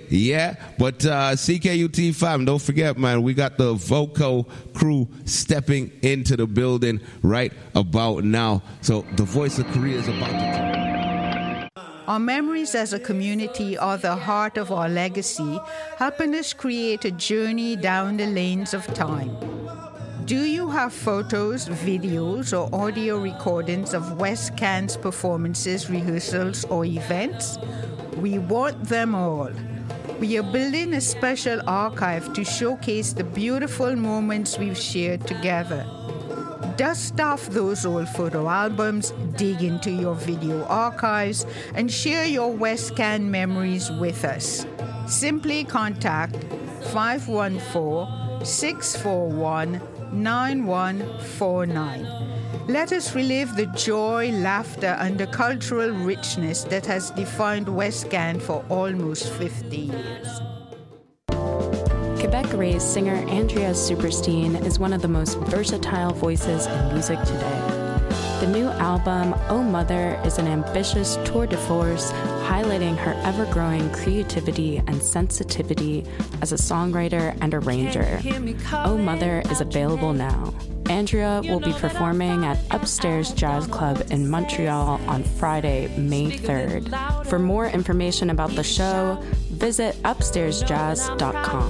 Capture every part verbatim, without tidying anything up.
Yeah, but uh, C K U T fam, don't forget, man, we got the vocal crew stepping into the building right about now. So the Voice of Korea is about to... Our memories as a community are the heart of our legacy, helping us create a journey down the lanes of time. Do you have photos, videos, or audio recordings of West Can's performances, rehearsals, or events? We want them all. We are building a special archive to showcase the beautiful moments we've shared together. Dust off those old photo albums, dig into your video archives, and share your West Can memories with us. Simply contact five one four, six four one, nine one four nine. Let us relive the joy, laughter, and the cultural richness that has defined West Can for almost fifty years. Quebec-raised singer Andrea Superstein is one of the most versatile voices in music today. The new album, Oh Mother, is an ambitious tour de force highlighting her ever-growing creativity and sensitivity as a songwriter and arranger. Oh Mother is available now. Andrea will be performing at Upstairs Jazz Club in Montreal on Friday, May third. For more information about the show, visit upstairs jazz dot com.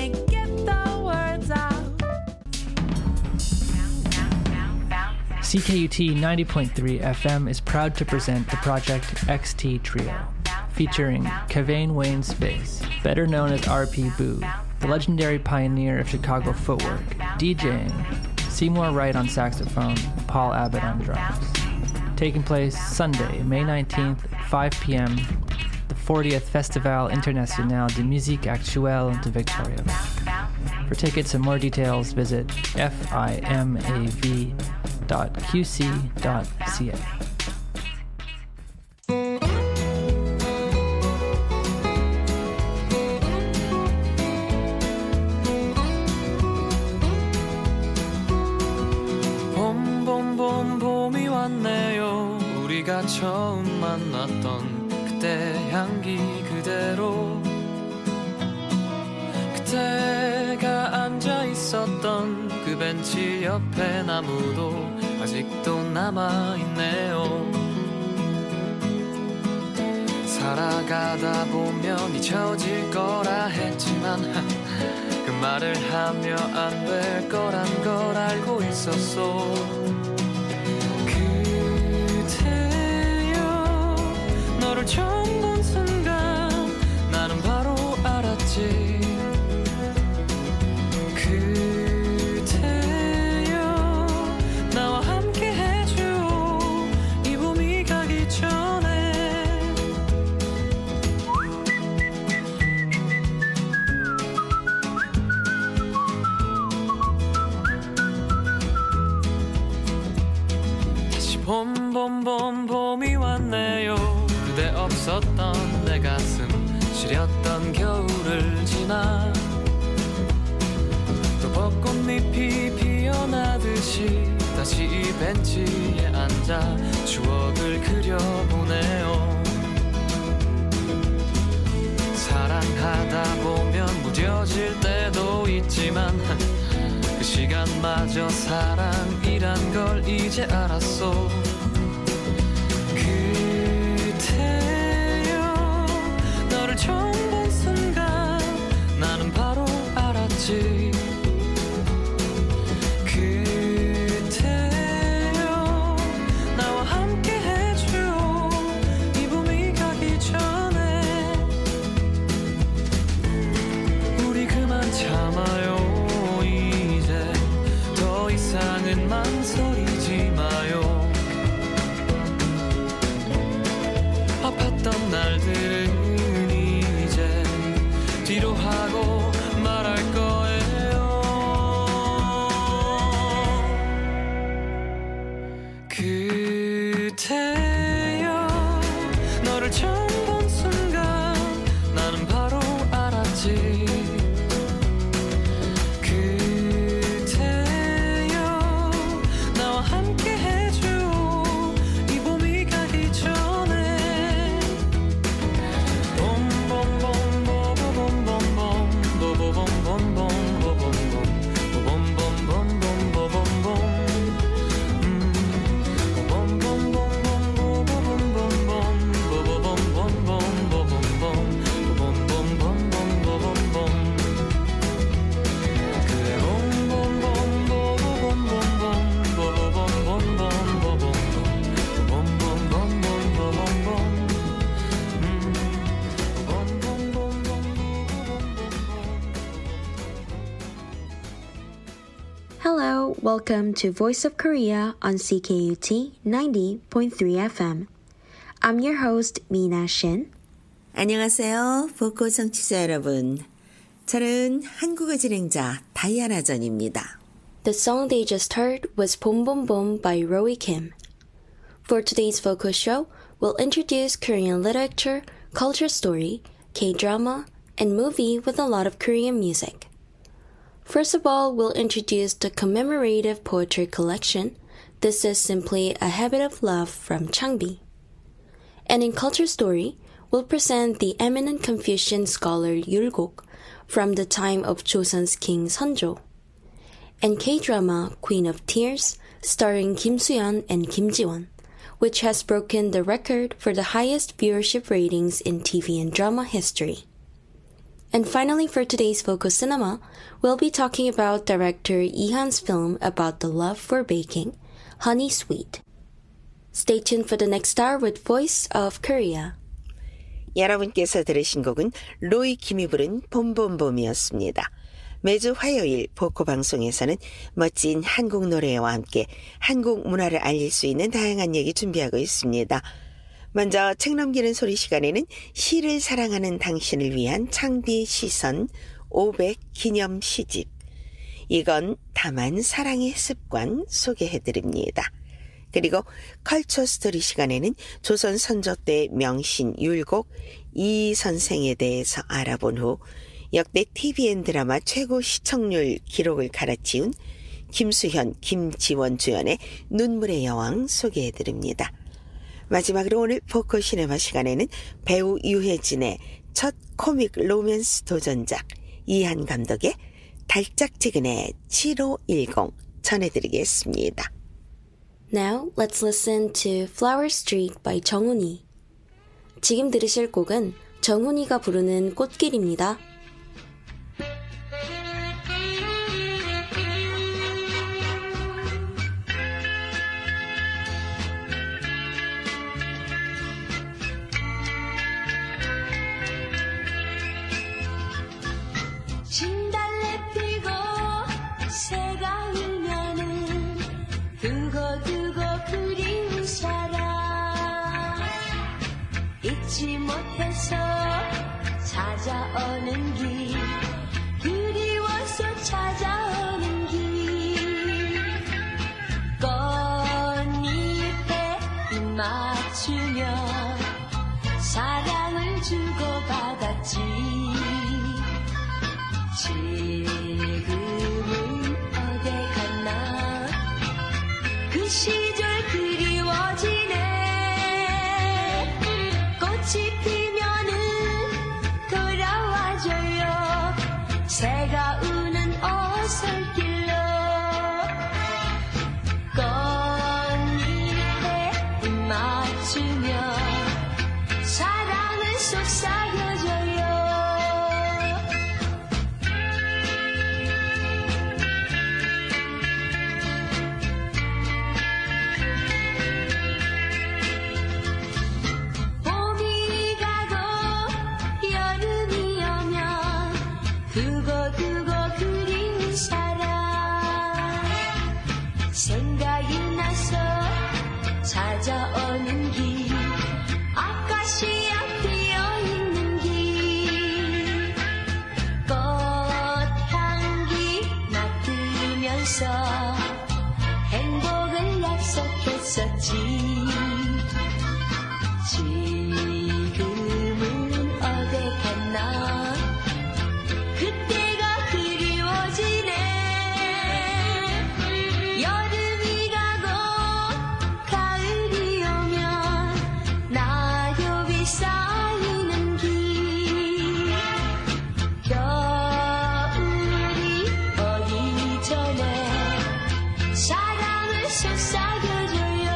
C K U T ninety point three F M is proud to present the Project X T Trio, featuring Kevane Wayne Space, better known as R P Boo, the legendary pioneer of Chicago footwork, DJing, Seymour Wright on saxophone, Paul Abbott on drums. Taking place Sunday, May nineteenth, five p.m., the fortieth Festival International de Musique Actuelle de Victoria. For tickets and more details, visit fimav dot q c dot c a. 봄봄봄 봄이 왔네요. 우리가 처음 만났던 그때 향기 그대로, 그때가 앉아 있었던 그 벤치 옆에 나무도 아직도 남아있네요. 살아가다 보면 잊혀질 거라 했지만 그 말을 하며 안 될 거란 걸 알고 있었어. 그대여 너를 처음 본 순간 나는 바로 알았지. 봄봄봄 봄이 왔네요. 그대 없었던 내 가슴 시렸던 겨울을 지나 또 벚꽃잎이 피어나듯이 다시 이 벤치에 앉아 추억을 그려보네요. 사랑하다 보면 무뎌질 때도 있지만 그 시간마저 사랑이란 걸 이제 알았어. 그대여 너를 처음 본 순간 나는 바로 알았지. 그대여 나와 함께 해줘 이 봄이 가기 전에. 우리 그만 참아요. 이상은 망설이지 마요. 아팠던 날들은 이제 뒤로 하고 말할 거예요. 그대여 너를 처음 본 순간 나는 바로 알았지. 봄봄봄봄 Hello, welcome to Voice of Korea on C K U T ninety point three F M. I'm your host, Mina Shin. 안녕하세요, 보코 청취자 여러분. 저는 한국어 진행자 다이아나 전입니다. The song they just heard was Boom Boom Boom by Roy Kim. For today's vocal show, we'll introduce Korean literature, culture story, K-drama, and movie with a lot of Korean music. First of all, we'll introduce the commemorative poetry collection, This is Simply a Habit of Love from Changbin. And in culture story, we'll present the eminent Confucian scholar Yulgok from the time of Joseon's King Seonjo. And K-drama Queen of Tears, starring Kim Soo-yeon and Kim Ji-won, which has broken the record for the highest viewership ratings in T V and drama history. And finally, for today's Vocal Cinema, we'll be talking about director Lee Han's film about the love for baking, Honey Sweet. Stay tuned for the next hour with Voice of Korea. 여러분께서 들으신 곡은 로이 김이 부른 봄봄봄이었습니다. 매주 화요일 보코 방송에서는 멋진 한국 노래와 함께 한국 문화를 알릴 수 있는 다양한 얘기 준비하고 있습니다. 먼저 책 넘기는 소리 시간에는 시를 사랑하는 당신을 위한 창비 시선 오백 기념 시집. 이건 다만 사랑의 습관 소개해드립니다. 그리고 컬처 스토리 시간에는 조선 선조 때 명신 율곡 이 선생에 대해서 알아본 후 역대 티비엔 드라마 최고 시청률 기록을 갈아치운 김수현, 김지원 주연의 눈물의 여왕 소개해드립니다. 마지막으로 오늘 보코 시네마 시간에는 배우 유해진의 첫 코믹 로맨스 도전작 이한 감독의 달짝지근의 칠오일공 전해드리겠습니다. Now, let's listen to Flower Street by 정훈이. 지금 들으실 곡은 정훈이가 부르는 꽃길입니다. 진달래 피고 새가 울면은 두고두고 그리운 사람 잊지 못해서 찾아오는 길 그리워서 찾아오는 길 꽃잎에 입 맞추며 사랑을 주고받았지 지금은 어디 갔나 그 시절 그리워지네 꽃이 피면은 돌아와줘요 새가 우는 오솔길로 꽃잎에 입 맞추며 사랑을 속삭여줘요 두고두고 그린 사람 생각이 나서 찾아오는 길 아카시아 피어있는 길 꽃향기 맡으면서 행복을 약속했었지 지금은 어디 갔나 그때가 그리워지네 여름이 가고 가을이 오면 낙엽이 쌓이는 길 겨울이 오기 전에 사랑을 속삭여줘요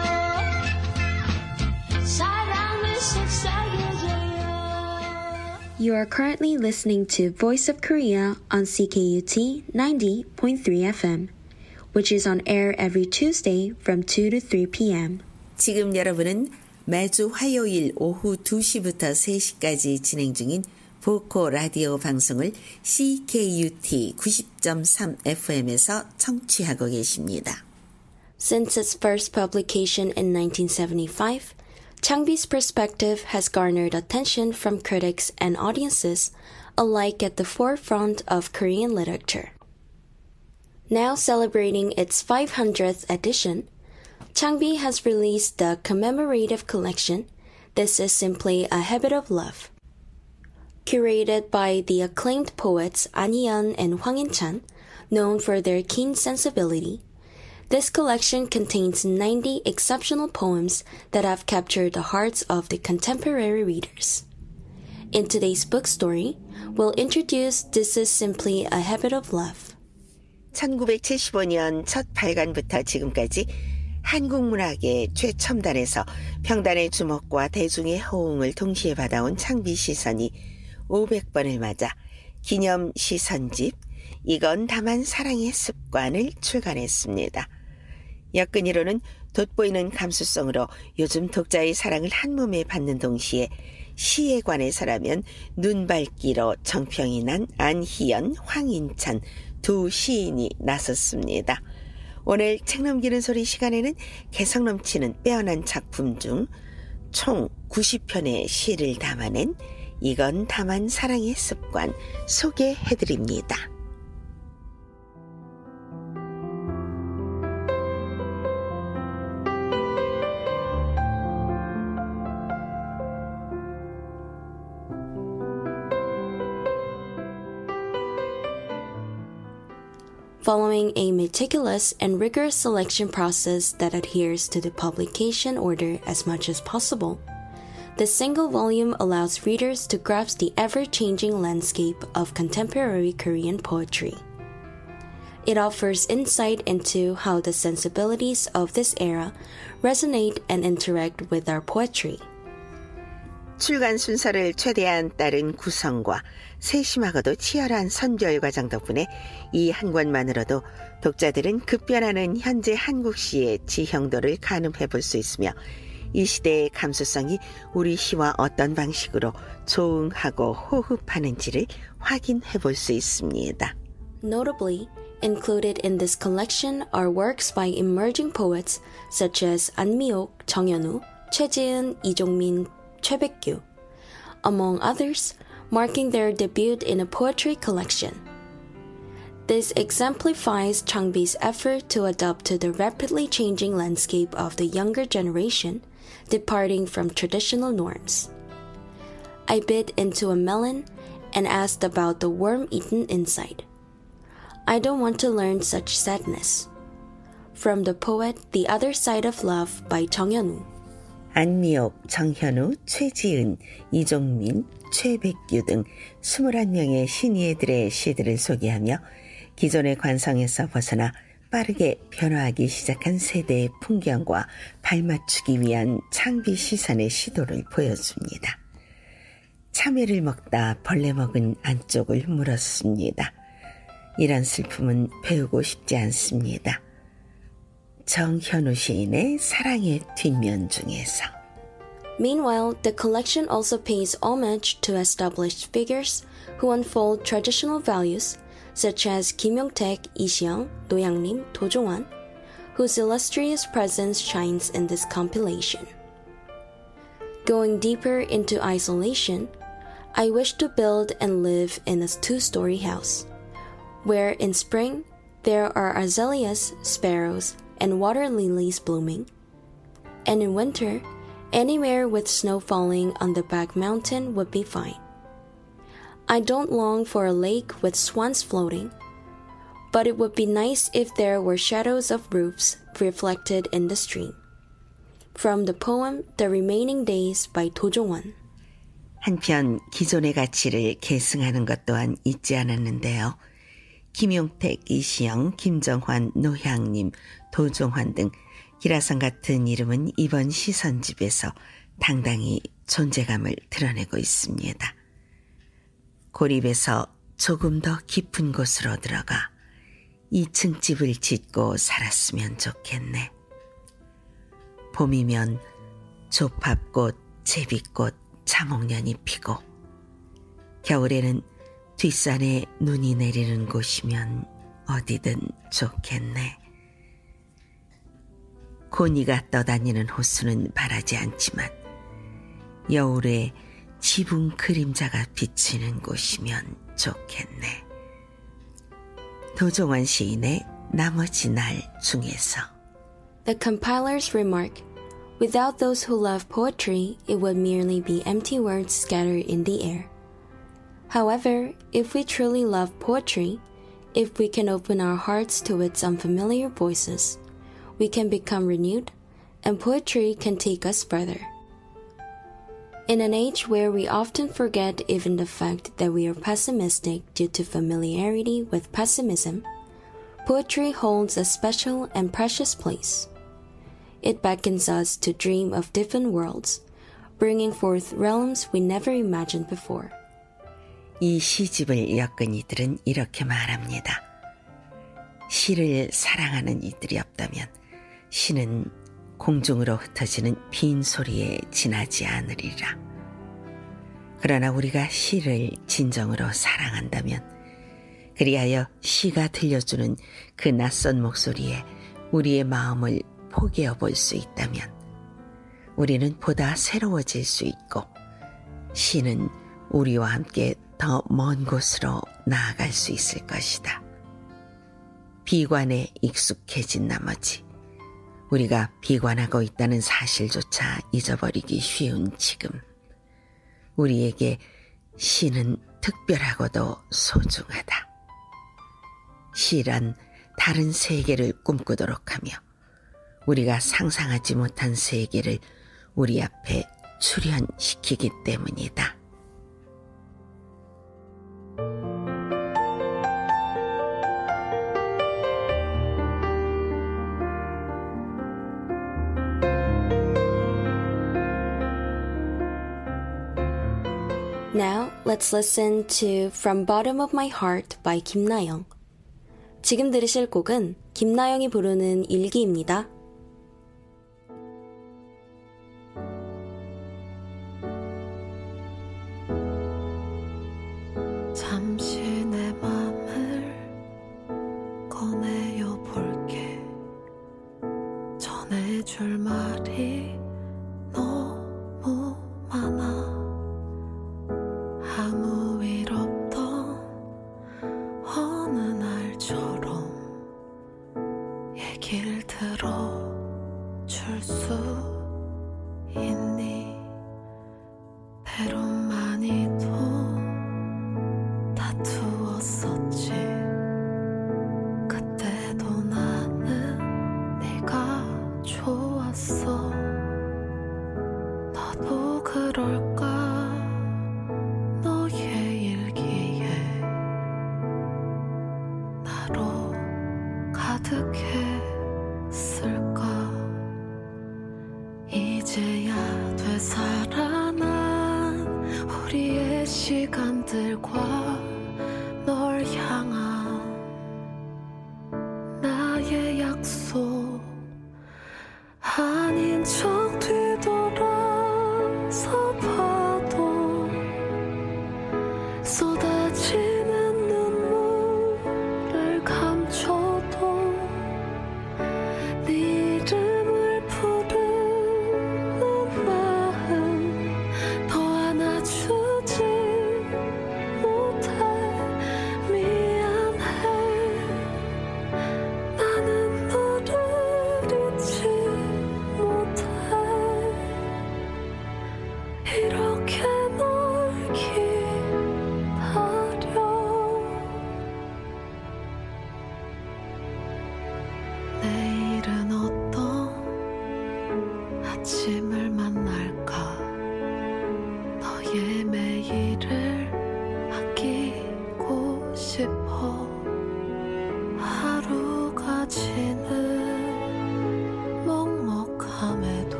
사랑을 속삭여줘요 You are currently listening to Voice of Korea on C K U T ninety point three F M, which is on air every Tuesday from two to three p.m. 지금 여러분은 매주 화요일 오후 두 시부터 세 시까지 진행 중인 보코 라디오 방송을 씨케이유티 구십 점 삼 에프엠에서 청취하고 계십니다. Since its first publication in nineteen seventy-five, Changbi's perspective has garnered attention from critics and audiences alike at the forefront of Korean literature. Now celebrating its five hundredth edition, Changbi has released the commemorative collection, This Is Simply a Habit of Love. Curated by the acclaimed poets An Hee-yeon and Hwang In-chan, known for their keen sensibility, this collection contains ninety exceptional poems that have captured the hearts of the contemporary readers. In today's book story, we'll introduce This Is Simply a Habit of Love. 천구백칠십오 년 첫 발간부터 지금까지 한국 문학의 최첨단에서 평단의 주목과 대중의 호응을 동시에 받아온 창비 시선이 오백 번을 맞아 기념 시선집 이건 다만 사랑의 습관을 출간했습니다. 여건이로는 돋보이는 감수성으로 요즘 독자의 사랑을 한몸에 받는 동시에 시에 관해서라면 눈밝기로 정평이 난 안희연, 황인찬 두 시인이 나섰습니다. 오늘 책 넘기는 소리 시간에는 개성 넘치는 빼어난 작품 중 총 구십 편의 시를 담아낸 이건 다만 사랑의 습관 소개해드립니다. Following a meticulous and rigorous selection process that adheres to the publication order as much as possible, the single volume allows readers to grasp the ever-changing landscape of contemporary Korean poetry. It offers insight into how the sensibilities of this era resonate and interact with our poetry. 출간 순서를 최대한 따른 구성과 세심하고도 치열한 선별 과정 덕분에 이 한 권만으로도 독자들은 급변하는 현재 한국 시의 지형도를 가늠해 볼 수 있으며 이 시대의 감수성이 우리 시와 어떤 방식으로 조응하고 호흡하는지를 확인해 볼 수 있습니다. Notably, included in this collection are works by emerging poets such as 안미옥, 정현우, 최지은, 이종민, 최백규, among others, marking their debut in a poetry collection. This exemplifies Changbi's effort to adapt to the rapidly changing landscape of the younger generation, departing from traditional norms. I bit into a melon and asked about the worm-eaten inside. I don't want to learn such sadness. From the poet The Other Side of Love by Jung Hyun-woo. 안미옥, 정현우, 최지은, 이종민, 최백규 등 이십일 명의 시니애들의 시들을 소개하며 기존의 관성에서 벗어나 빠르게 변화하기 시작한 세대의 풍경과 발맞추기 위한 창비 시선의 시도를 보여줍니다. 참외를 먹다 벌레 먹은 안쪽을 물었습니다. 이런 슬픔은 배우고 싶지 않습니다. 정현우 시인의 사랑의 뒷면 중에서. Meanwhile, the collection also pays homage to established figures who unfold traditional values such as Kim Yong-taek, Lee Si-young, Do Yang-rim, Do Jong-hwan, whose illustrious presence shines in this compilation. Going deeper into isolation, I wish to build and live in a two-story house, where in spring there are azaleas, sparrows, and water lilies blooming, and in winter, anywhere with snow falling on the back mountain would be fine. I don't long for a lake with swans floating, but it would be nice if there were shadows of roofs reflected in the stream. From the poem The Remaining Days by Do Jong-hwan. 한편 기존의 가치를 계승하는 것 또한 잊지 않았는데요. 김용택, 이시영, 김정환, 노향님, 도종환 등 기라성 같은 이름은 이번 시선집에서 당당히 존재감을 드러내고 있습니다. 고립에서 조금 더 깊은 곳으로 들어가 이 층 집을 짓고 살았으면 좋겠네. 봄이면 조팝꽃, 제비꽃, 자목련이 피고 겨울에는 뒷산에 눈이 내리는 곳이면 어디든 좋겠네. 고니가 떠다니는 호수는 바라지 않지만 여울에 지붕 그림자가 비치는 곳이면 좋겠네. 도종환 시인의 나머지 날 중에서. The compilers remark, without those who love poetry, it would merely be empty words scattered in the air. However, if we truly love poetry, if we can open our hearts to its unfamiliar voices, we can become renewed, and poetry can take us further. In an age where we often forget even the fact that we are pessimistic due to familiarity with pessimism, poetry holds a special and precious place. It beckons us to dream of different worlds, bringing forth realms we never imagined before. 이 시집을 엮은 이들은 이렇게 말합니다. 시를 사랑하는 이들이 없다면 시는 공중으로 흩어지는 빈 소리에 지나지 않으리라. 그러나 우리가 시를 진정으로 사랑한다면, 그리하여 시가 들려주는 그 낯선 목소리에 우리의 마음을 포개어 볼 수 있다면, 우리는 보다 새로워질 수 있고, 시는 우리와 함께 더 먼 곳으로 나아갈 수 있을 것이다. 비관에 익숙해진 나머지 우리가 비관하고 있다는 사실조차 잊어버리기 쉬운 지금, 우리에게 시는 특별하고도 소중하다. 시란 다른 세계를 꿈꾸도록 하며 우리가 상상하지 못한 세계를 우리 앞에 출현시키기 때문이다. Now, let's listen to From Bottom of My Heart by 김나영. 지금 들으실 곡은 김나영이 부르는 일기입니다. 잠시 내 맘을 꺼내어 볼게. 전해줄 말이 너무 많아. 아무 일 없던 어느 날처럼 얘길 들어줄 수 있니? 때론 많이도 다투었었지. 그때도 나는 네가 좋았어. 너도 그럴까? 너의 일기에 나로 가득했을까? 이제야 되살아난 우리의 시간들과 널 향한 나의 약속, 아닌 척 뒤돌아서 봐도 쏟아지는 눈물을 감춰도 네 이름을 부르는 마음 더 안아주지 못해. 미안해. 나는 너를 잊지 못해. 이렇게 널 기다려.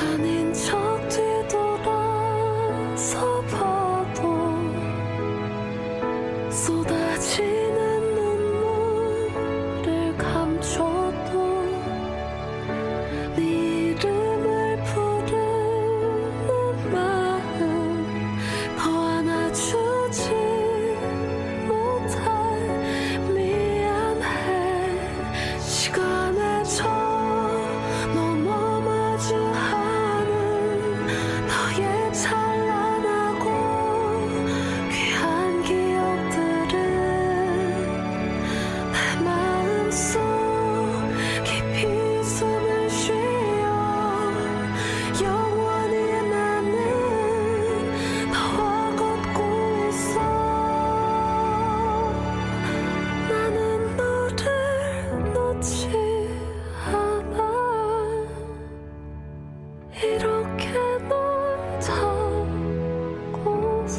아닌 척 뒤돌아서 봐도 쏟아지는 눈물을 감춰도 네 이름을 부르는 마음 더 안아주지 못해 미안해 시간의 저 너머 마주하는 너의 찬란하고 귀한 기억들은 내 마음속 깊이 숨을 쉬어 영원히 나는 너와 걷고 있어 나는 너를 놓지 않아 이렇게 널 잡고서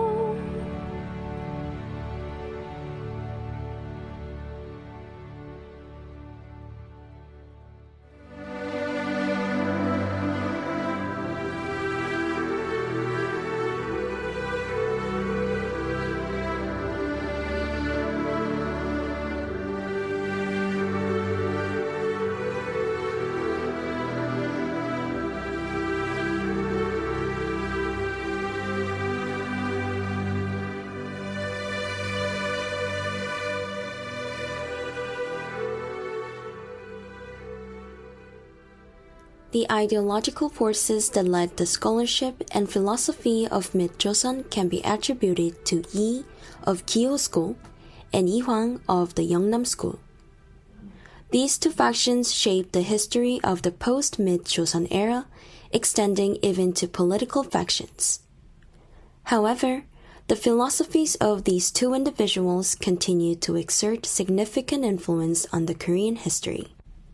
The ideological forces that led the scholarship and philosophy of mid-Joseon can be attributed to Yi of Kiho School and Yi Hwang of the Yeongnam School. These two factions shaped the history of the post-mid-Joseon era, extending even to political factions. However, the philosophies of these two individuals continue to exert significant influence on the Korean history.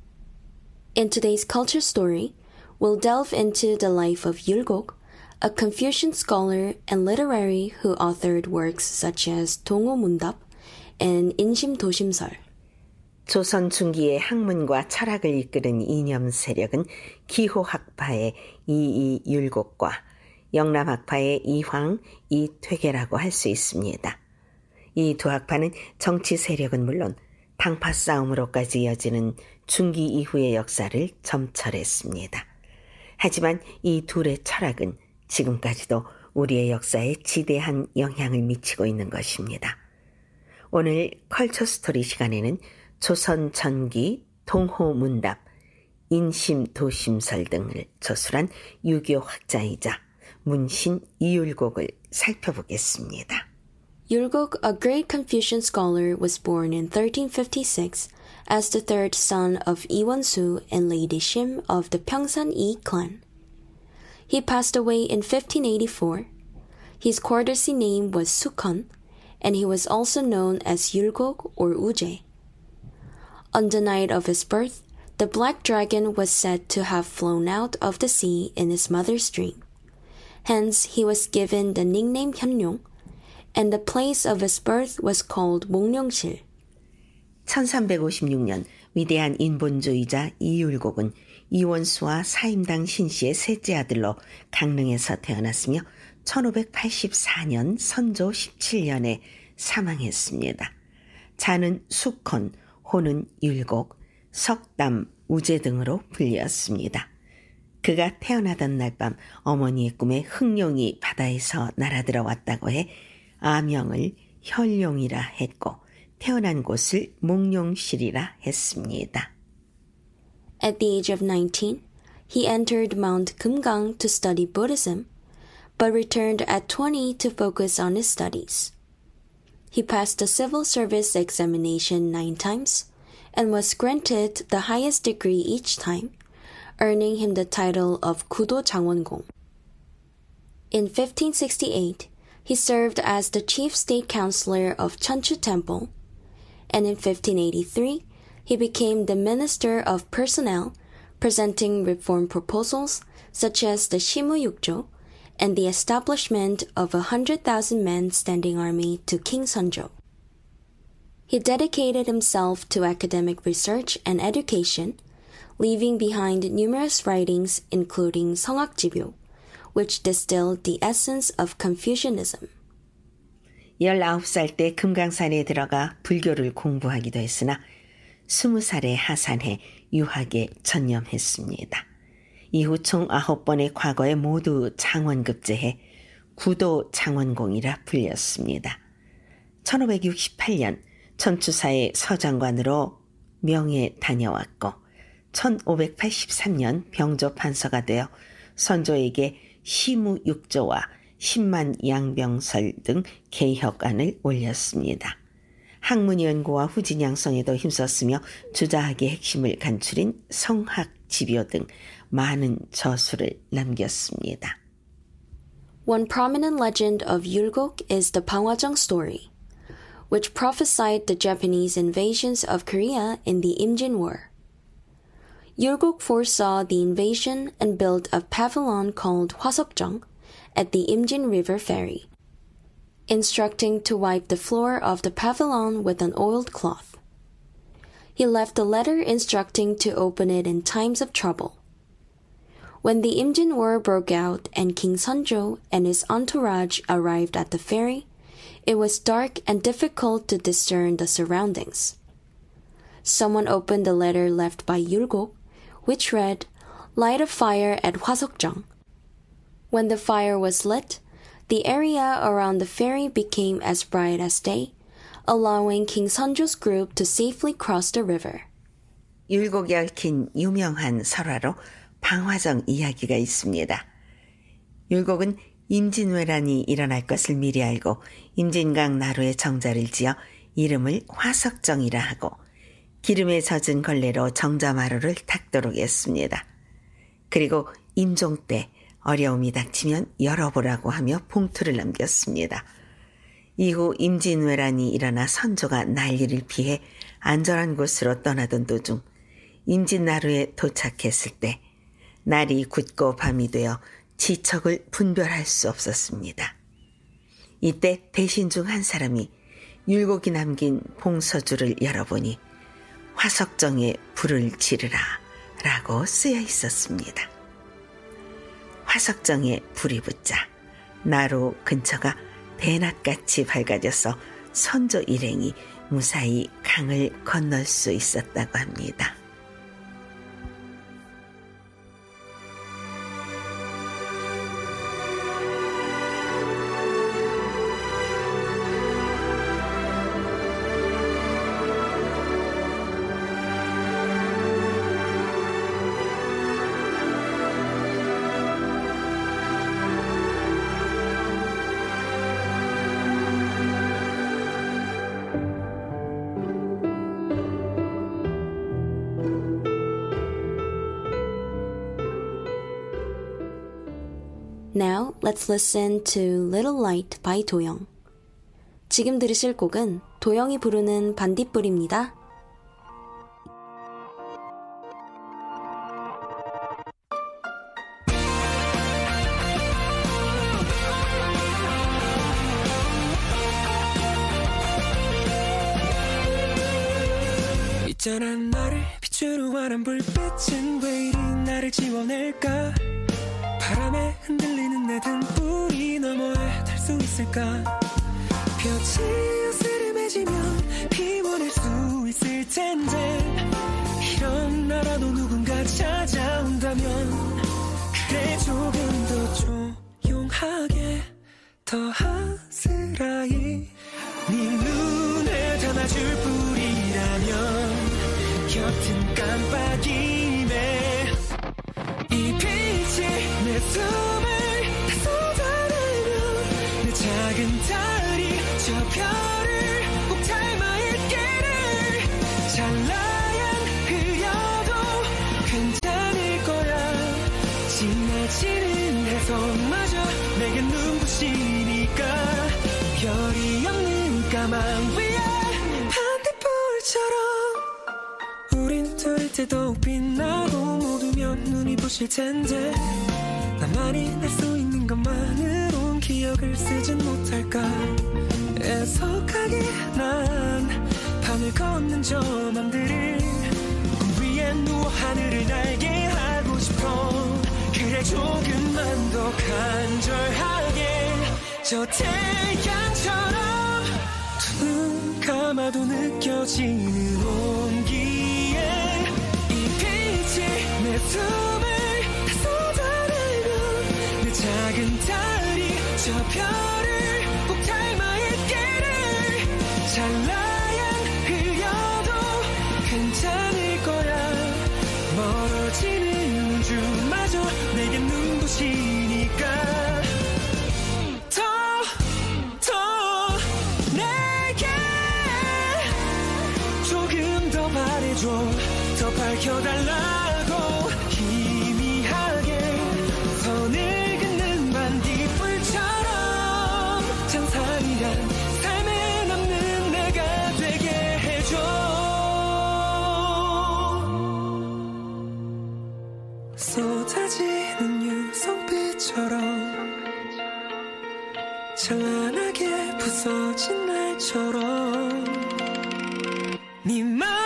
In today's culture story, we'll delve into the life of Yulgok, a Confucian scholar and literary who authored works such as 동호 문답 and 인심 도심설. 조선 중기의 학문과 철학을 이끄는 이념 세력은 기호학파의 이이율곡과 영남학파의 이황, 이퇴계라고 할 수 있습니다. 이 두 학파는 정치 세력은 물론 당파 싸움으로까지 이어지는 중기 이후의 역사를 점철했습니다. 하지만 이 둘의 철학은 지금까지도 우리의 역사에 지대한 영향을 미치고 있는 것입니다. 오늘 컬처 스토리 시간에는 조선 전기, 동호 문답, 인심 도심설 등을 저술한 유교 학자이자 문신 이율곡을 살펴보겠습니다. Yulgok, a great Confucian scholar, was born in thirteen fifty-six as the third son of Lee Won-soo and Lady Shim of the Pyeongsan Yi clan. He passed away in fifteen eighty-four. His courtesy name was Sukon, and he was also known as Yulgok or Uje. On the night of his birth, the black dragon was said to have flown out of the sea in his mother's dream. Hence, he was given the nickname Hyunryong, and the place of his birth was called 몽룡실. 천삼백오십육 년 위대한 인본주의자 이율곡은 이원수와 사임당 신씨의 셋째 아들로 강릉에서 태어났으며 천오백팔십사 년 선조 십칠 년에 사망했습니다. 자는 수콘, 호는 율곡, 석담, 우제 등으로 불렸습니다. 그가 태어나던 날 밤 어머니의 꿈에 흑룡이 바다에서 날아들어왔다고 해 아명을 혈룡이라 했고 태어난 곳을 몽룡실이라 했습니다. At the age of nineteen, he entered Mount Kumgang to study Buddhism, but returned at twenty to focus on his studies. He passed the civil service examination nine times and was granted the highest degree each time, earning him the title of Kudo Jangwon-gong. In fifteen sixty-eight, he served as the chief state counselor of Cheonchu Temple, and in fifteen eighty-three, he became the Minister of Personnel, presenting reform proposals such as the Shimuyukjo and the establishment of a one hundred thousand men standing army to King Seonjo. He dedicated himself to academic research and education, leaving behind numerous writings including 성악지묘, which distilled the essence of Confucianism. 열아홉 살 때 금강산에 들어가 불교를 공부하기도 했으나 스무 살에 하산해 유학에 전념했습니다. 이후 총 아홉 번의 과거에 모두 창원급제해 구도 창원공이라 불렸습니다. 천오백육십팔 년 천추사의 서장관으로 명예 다녀왔고 천오백팔십삼 년 병조 판서가 되어 선조에게 시무육조와 십만 양병설 등 개혁안을 올렸습니다. 학문 연구와 후진 양성에도 힘썼으며 주자학의 핵심을 간추린 성학지묘 등 많은 저수를 남겼습니다. One prominent legend of Yulgok is the Panghwajang story, which prophesied the Japanese invasions of Korea in the Imjin War. Yulgok foresaw the invasion and built a pavilion called Hwasokjeong at the Imjin River ferry, instructing to wipe the floor of the pavilion with an oiled cloth. He left a letter instructing to open it in times of trouble. When the Imjin War broke out and King Seonjo and his entourage arrived at the ferry, it was dark and difficult to discern the surroundings. Someone opened the letter left by Yulgok, which read, "Light a fire at Hwasokjeong." When the fire was lit, the area around the ferry became as bright as day, allowing King Seonjo's group to safely cross the river. 율곡이 얽힌 유명한 설화로 방화정 이야기가 있습니다. 율곡은 임진왜란이 일어날 것을 미리 알고 임진강 나루에 정자를 지어 이름을 화석정이라 하고 기름에 젖은 걸레로 정자마루를 닦도록 했습니다. 그리고 임종 때 어려움이 닥치면 열어보라고 하며 봉투를 남겼습니다. 이후 임진왜란이 일어나 선조가 난리를 피해 안전한 곳으로 떠나던 도중 임진나루에 도착했을 때 날이 굳고 밤이 되어 지척을 분별할 수 없었습니다. 이때 대신 중 한 사람이 율곡이 남긴 봉서주를 열어보니 화석정에 불을 지르라 라고 쓰여 있었습니다. 화석정에 불이 붙자 나루 근처가 대낮같이 밝아져서 선조 일행이 무사히 강을 건널 수 있었다고 합니다. Now, let's listen to Little Light by 도영. 지금 들으실 곡은 도영이 부르는 반딧불입니다. 있잖아 나를 비추는 환한 불빛은 왜 이리 나를 지워낼까 바람에 흔들리는 내 등불이 너머에 달 수 있을까 볕이 으스름해지면 피곤할 수 있을 텐데 이런 나라도 누군가 찾아온다면 그래 조금 더 조용하게 더 아스라이 네 눈에 담아줄 불이라면 옅은 깜빡임에 이 빛이 내 숨을 다 쏟아내면 내 작은 달이 저 별을 꼭 닮아 있기를 찬란한 흐려도 괜찮을 거야 지나치는 해성마저 내게 눈부시니까 별이 없는 까만 위에 반딧불처럼 우린 둘 때 더욱 빛나고 모두면 눈이 부실 텐데 나만이 낼 수 있는 것만으론 기억을 쓰진 못할까 애석하게 난 밤을 걷는 저 맘들을 꿈 위에 그냥 누워 하늘을 날게 하고 싶어 그래 조금만 더 간절하게 저 태양처럼 눈 감아도 느껴지는 온기에 이 빛이 내 숨을 다 쏟아내면 내 작은 달이 저 별을 꼭 닮아 있기를 잘라야 흘려도 괜찮을 거야 멀어지는 우주마저 내게 눈부시니까 더 밝혀달라고 희미하게 선을 긋는 반딧불처럼 찬산이란 삶에 남는 내가 되게 해줘 쏟아지는 유성빛처럼 찬란하게 부서진 날처럼 네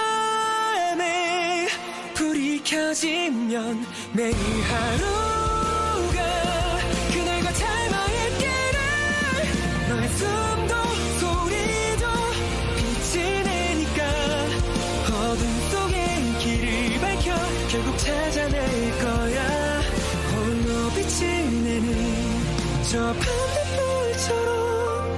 켜지면 매일 하루가 그날과 닮아 있기를 너의 숨도 소리도 빛이 내니까 어둠 속에 길을 밝혀 결국 찾아낼 거야 홀로 빛을 내는 저 반딧불처럼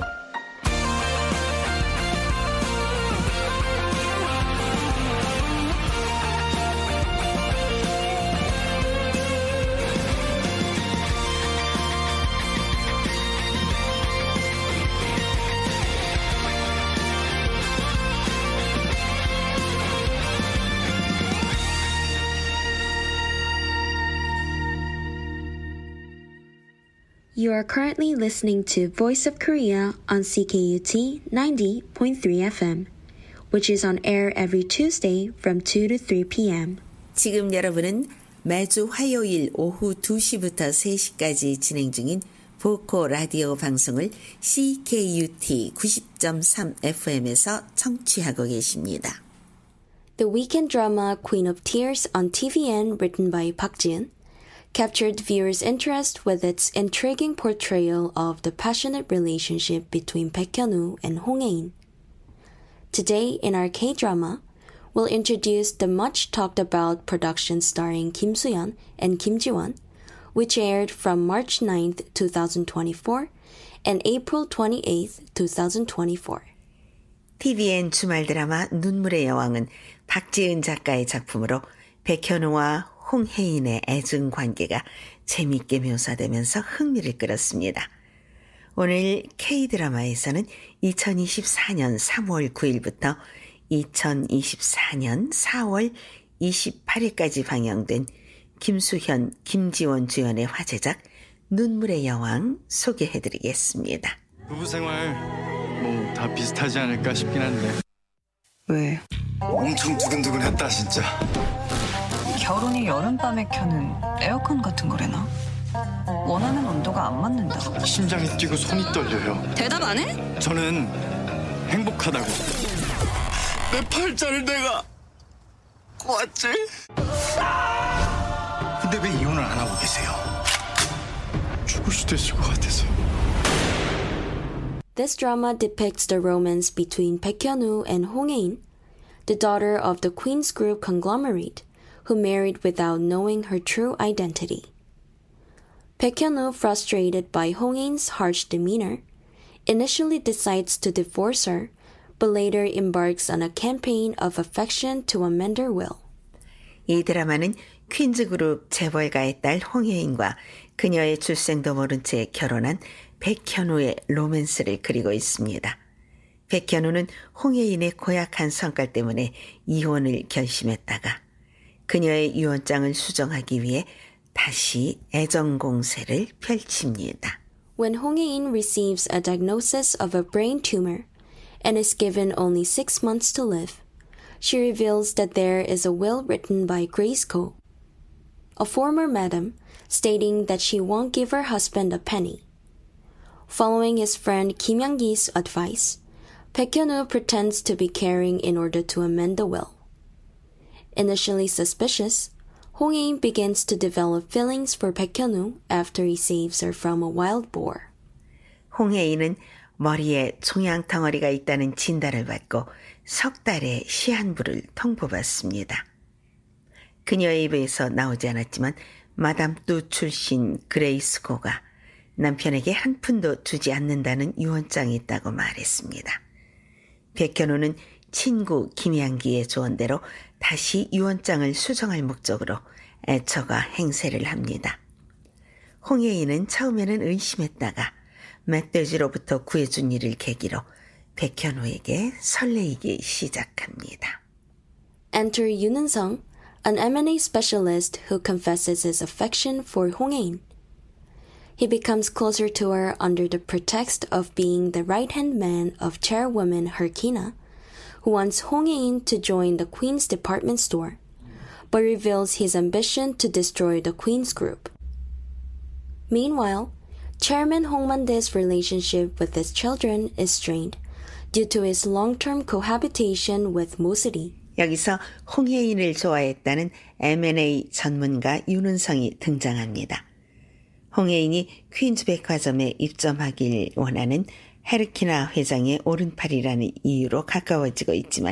You are currently listening to Voice of Korea on C K U T ninety point three F M, which is on air every Tuesday from two to three p.m. 지금 여러분은 매주 화요일 오후 두 시부터 세 시까지 진행 중인 보코 라디오 방송을 C K U T 구십 점 삼 에프엠에서 청취하고 계십니다. The weekend drama Queen of Tears on T V N, written by Park Ji-eun, captured viewers' interest with its intriguing portrayal of the passionate relationship between Baek Hyun-woo and Hong Hae-in. Today, in our K-drama, we'll introduce the much-talked-about production starring Kim Soo-yeon and Kim Ji-won, which aired from March ninth, twenty twenty-four and April twenty-eighth, twenty twenty-four. 티비엔 주말 드라마 눈물의 여왕은 박지은 작가의 작품으로 백현우와 홍혜인의 애증 관계가 재미있게 묘사되면서 흥미를 끌었습니다. 오늘 K드라마에서는 이천이십사년 삼월 구일부터 이천이십사년 사월 이십팔일까지 방영된 김수현, 김지원 주연의 화제작 눈물의 여왕 소개해드리겠습니다. 부부생활 뭐 다 비슷하지 않을까 싶긴 한데. 왜? 엄청 두근두근했다 진짜. 결혼이 여름밤에 켜는 에어컨 같은 거래나? 원하는 온도가 안 맞는다. 심장이 뛰고 손이 떨려요. 대답 안 해? 저는 행복하다고. 내 팔자를 내가 꼬았지? 근데 왜 이혼을 안 하고 계세요? 죽을 수도 있을 것 같아서. This drama depicts the romance between Baek Hyun-woo and Hong Hae-in, the daughter of the Queen's Group conglomerate, who married without knowing her true identity. Baek Hyun-woo, frustrated by Hong Hae-in's harsh demeanor, initially decides to divorce her, but later embarks on a campaign of affection to amend her will. 이 드라마는 퀸즈그룹 재벌가의 딸 홍혜인과 그녀의 출생도 모른 채 결혼한 백현우의 로맨스를 그리고 있습니다. 백현우는 홍혜인의 고약한 성깔 때문에 이혼을 결심했다가 그녀의 유언장을 수정하기 위해 다시 애정 공세를 펼칩니다. When Hong Hae-in receives a diagnosis of a brain tumor and is given only six months to live, she reveals that there is a will written by Grace Ko, a former madam, stating that she won't give her husband a penny. Following his friend Kim Young-gi's advice, Baek Hyun-woo pretends to be caring in order to amend the will. Initially suspicious, Hong Hae-in begins to develop feelings for 백현우 after he saves her from a wild boar. 홍혜인은 머리에 종양덩어리가 있다는 진단을 받고 석 달의 시한부를 통보받습니다. 그녀의 입에서 나오지 않았지만 마담 뚜 출신 그레이스 고가 남편에게 한 푼도 주지 않는다는 유언장이 있다고 말했습니다. 백현우는 친구 김양기의 조언대로 다시 유언장을 수정할 목적으로 애처가 행세를 합니다. 홍혜인은 처음에는 의심했다가 멧돼지로부터 구해준 일을 계기로 백현우에게 설레이기 시작합니다. Enter Yoon Eun-sung, an M and A specialist who confesses his affection for Hong Hae-in. He becomes closer to her under the pretext of being the right-hand man of chairwoman Herkina, who wants Hong Hae-in to join the Queen's department store, but reveals his ambition to destroy the Queen's group. Meanwhile, Chairman Hong Man-dae's relationship with his children is strained due to his long-term cohabitation with Mo Si-ri. 여기서 홍혜인을 좋아했다는 엠 앤 에이 전문가 윤은성이 등장합니다. 홍혜인이 퀸즈 백화점에 입점하길 원하는 헤르키나 회장의 오른팔이라는 이유로 가까워지고 있지만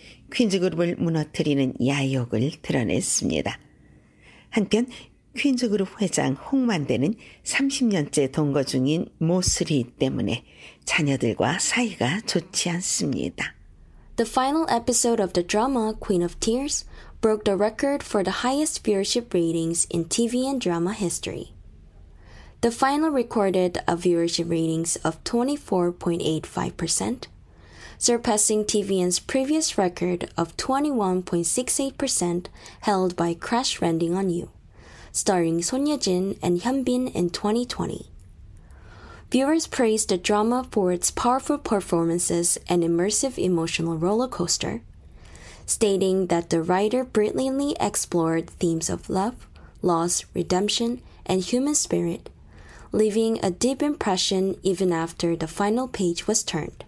퀸즈그룹을 무너뜨리는 야욕을 드러냈습니다. 한편 퀸즈그룹 회장 홍만대는 삼십 년째 동거 중인 모스리 때문에 자녀들과 사이가 좋지 않습니다. The final episode of the drama Queen of Tears broke the record for the highest viewership ratings in T V and drama history. The final recorded a viewership ratings of twenty-four point eight five percent, surpassing T V N's previous record of twenty-one point six eight percent held by Crash Landing on You, starring Son Ye-jin and Hyun-bin in twenty twenty. Viewers praised the drama for its powerful performances and immersive emotional roller coaster, stating that the writer brilliantly explored themes of love, loss, redemption, and human spirit, leaving a deep impression even after the final page was turned.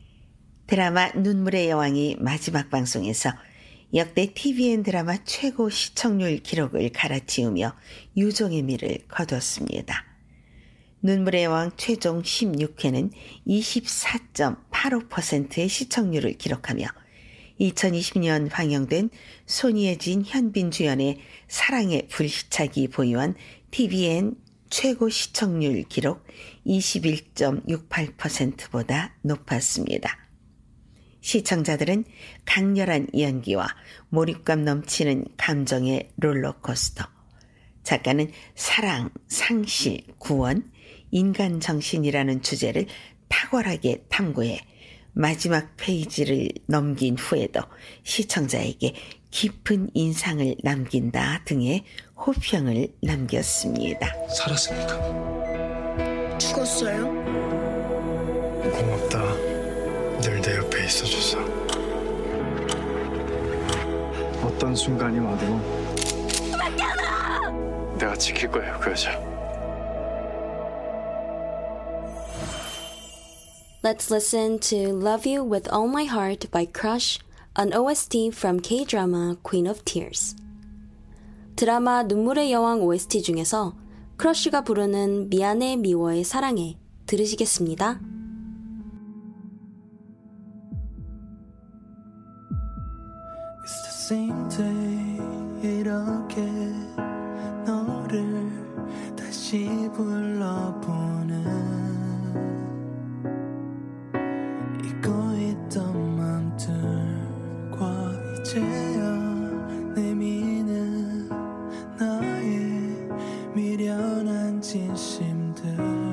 드라마 눈물의 여왕이 마지막 방송에서 역대 티 비 엔 드라마 최고 시청률 기록을 갈아치우며 유종의 미를 거뒀습니다. 눈물의 여왕 최종 십육 회는 이십사 점 팔오 퍼센트의 시청률을 기록하며 이천이십 년 방영된 손예진, 현빈 주연의 사랑의 불시착이 보유한 티 비 엔 최고 시청률 기록 이십일 점 육팔 퍼센트보다 높았습니다. 시청자들은 강렬한 연기와 몰입감 넘치는 감정의 롤러코스터, 작가는 사랑, 상실, 구원, 인간 정신이라는 주제를 탁월하게 탐구해 마지막 페이지를 넘긴 후에도 시청자에게 깊은 인상을 남긴다 등의 호평을 남겼습니다. 살았습니까? 죽었어요? 고맙다. 늘 내 옆에 있어줘서. 어떤 순간이 와도 내가 지킬 거예요, 그 여자. Let's listen to Love You With All My Heart by Crush, an 오 에스 티 from K-drama Queen of Tears. 드라마 눈물의 여왕 오 에스 티 중에서 크러쉬가 부르는 미안해 미워해 사랑해 들으시겠습니다. It's the same day 이렇게 너를 다시 불러보는 잊고 있던 맘들과 이제야 내미는 나의 미련한 진심들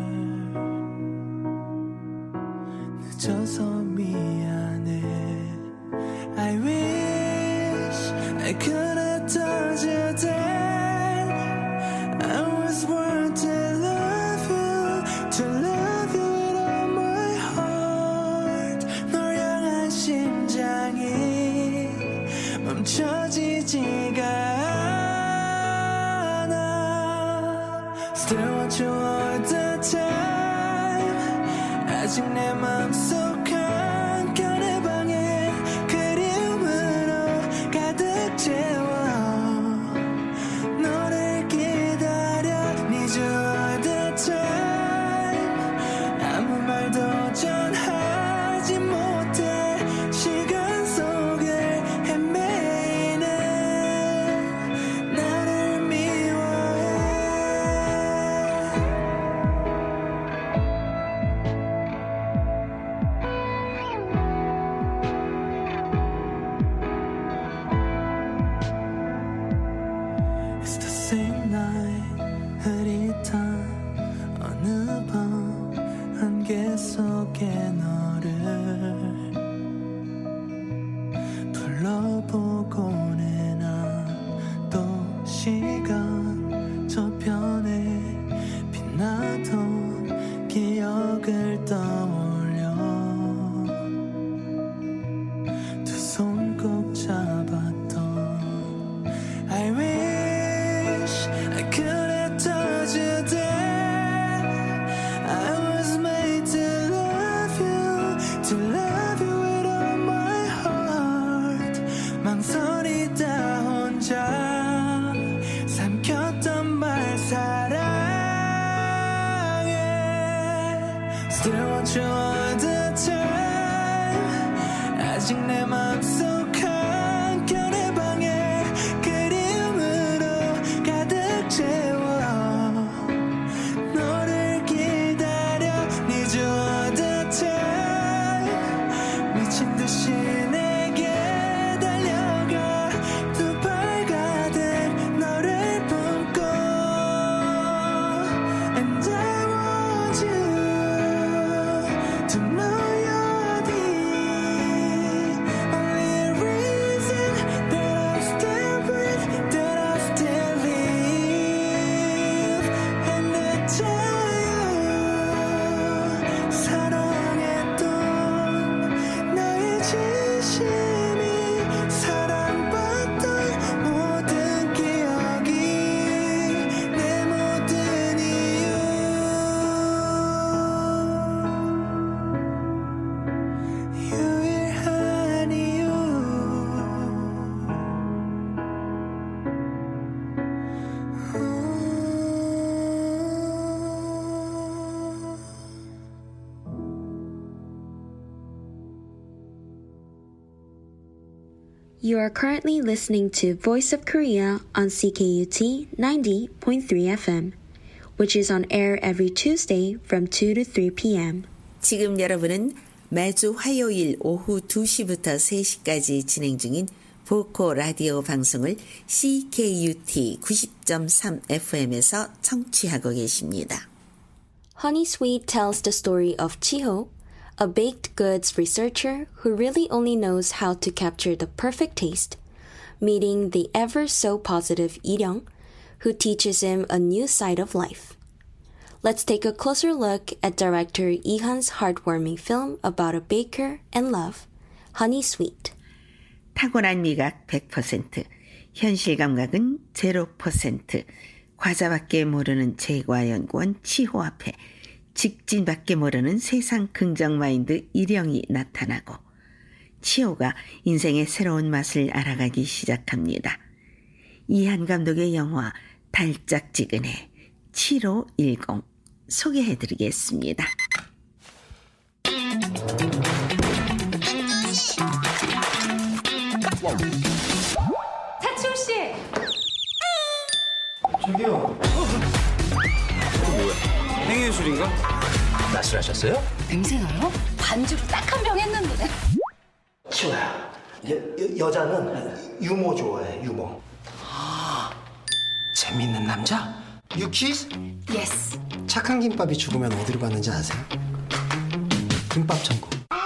늦어서 미안해 I wish I could have told you that I was born to love you, to love you with all my heart. 널 향한 심장이 멈춰지지가 않아. Still want you all the time. 아직 내 맘속 한켠의 방에 그리움으로 가득 채워 Still want you all the time. 아직 내 맘속 한켠의 방에 그리움으로 가득 채워 너를 기다려 Need you all the time. 미친 듯이 내게 달려가 두 팔 가득 너를 품고 And I want you to know you're the only reason that I still breathe, that I still live. And I tell you 사랑했던 나의 진심이 사랑받던 모든 기억이 내 모든 이유 유일한 이유 You are currently listening to Voice of Korea on C K U T ninety point three F M, which is on air every Tuesday from two to three p.m. 지금 여러분은 매주 화요일 오후 두 시부터 세 시까지 진행 중인 보코 라디오 방송을 C K U T 구십 점 삼 F M에서 청취하고 계십니다. Honey Sweet tells the story of Chiho, a baked goods researcher who really only knows how to capture the perfect taste, meeting the ever so positive Lee-ryung, who teaches him a new side of life. Let's take a closer look at director Lee-han's heartwarming film about a baker and love, Honey Sweet. 타고난 미각 백 퍼센트, 현실 감각은 제로 퍼센트, 과자밖에 모르는 제과연구원 치호 앞에 직진밖에 모르는 세상 긍정 마인드 이령이 나타나고 치호가 인생의 새로운 맛을 알아가기 시작합니다. 이한 감독의 영화 달짝지근해 칠오일공 소개해드리겠습니다. 차치호 씨. 저기요. 행위예술인가? 낯설하셨어요? 냄새나요? 반주로 딱 한 병 했는데. 치호야, 여, 여, 여자는 유머 좋아해, 유머. 아, 재밌는 남자? 유키스? 예스. 착한 김밥이 죽으면 어디로 가는지 아세요? 김밥 천국.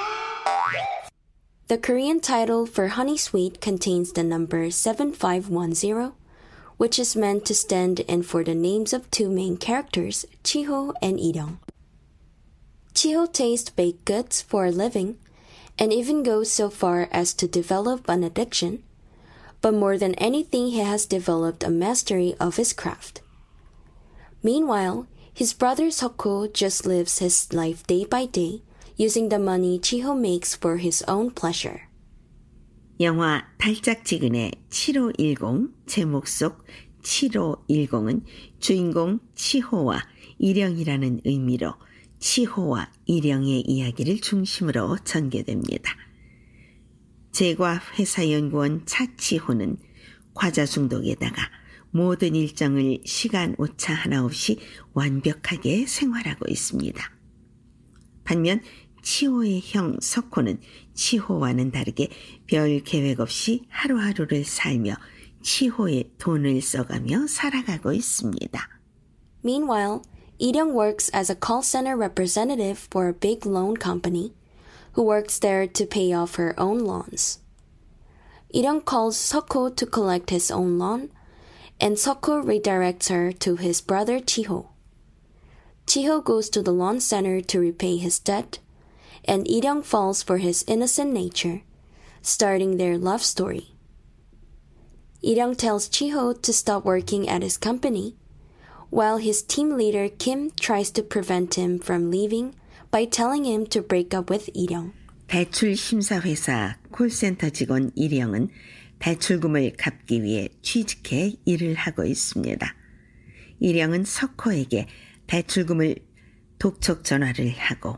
The Korean title for Honey Sweet contains the number seven five one zero, which is meant to stand in for the names of two main characters, Chiho and Lee-ryung. Chiho tastes baked goods for a living and even goes so far as to develop an addiction, but more than anything he has developed a mastery of his craft. Meanwhile, his brother Soko just lives his life day by day, using the money Chiho makes for his own pleasure. 영화 달짝지근해 칠오일공 제목 속 칠오일공은 주인공 치호와 이령이라는 의미로 치호와 이령의 이야기를 중심으로 전개됩니다. 제과 회사연구원 차치호는 과자 중독에다가 모든 일정을 시간 오차 하나 없이 완벽하게 생활하고 있습니다. 반면 치호의 형 석호는 치호와는 다르게 별 계획 없이 하루하루를 살며 치호의 돈을 써가며 살아가고 있습니다. Meanwhile, Lee-ryung works as a call center representative for a big loan company, who works there to pay off her own loans. Lee-ryung calls Soko to collect his own loan, and Soko redirects her to his brother Chiho. Chiho goes to the loan center to repay his debt, and Lee-ryung falls for his innocent nature, starting their love story. Lee-ryung tells Chiho to stop working at his company, while his team leader Kim tries to prevent him from leaving by telling him to break up with Lee-ryung. 대출 심사회사 콜센터 직원 이령은 대출금을 갚기 위해 취직해 일을 하고 있습니다. 이령은 석호에게 대출금을 독촉 전화를 하고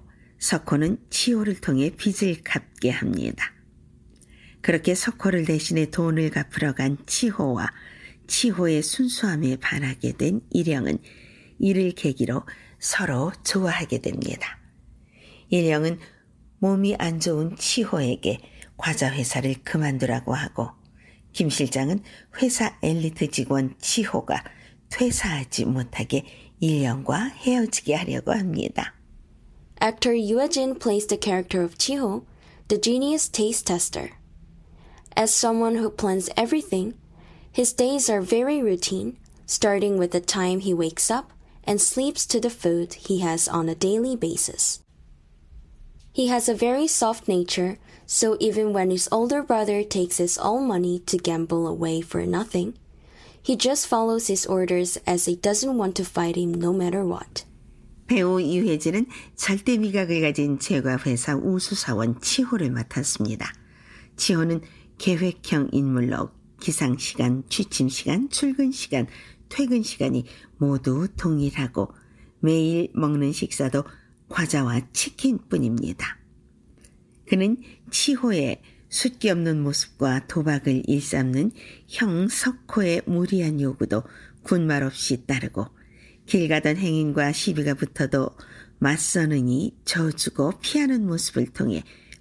석호는 치호를 통해 빚을 갚게 합니다. 그렇게 석호를 대신해 돈을 갚으러 간 치호와 치호의 순수함에 반하게 된 일영은 이를 계기로 서로 좋아하게 됩니다. 일영은 몸이 안 좋은 치호에게 과자 회사를 그만두라고 하고 김 실장은 회사 엘리트 직원 치호가 퇴사하지 못하게 일영과 헤어지게 하려고 합니다. Actor Yoo Jin plays the character of Chiho, the genius taste tester. As someone who plans everything, his days are very routine, starting with the time he wakes up and sleeps to the food he has on a daily basis. He has a very soft nature, so even when his older brother takes his own money to gamble away for nothing, he just follows his orders as he doesn't want to fight him no matter what. 배우 유해진은 절대 미각을 가진 제과회사 우수사원 치호를 맡았습니다. 치호는 계획형 인물로 기상시간, 취침시간, 출근시간, 퇴근시간이 모두 동일하고 매일 먹는 식사도 과자와 치킨뿐입니다. 그는 치호의 숫기 없는 모습과 도박을 일삼는 형 석호의 무리한 요구도 군말 없이 따르고 길 가던 행인과 시비가 붙어도 맞서느니 져주고 피하는 모습을 통해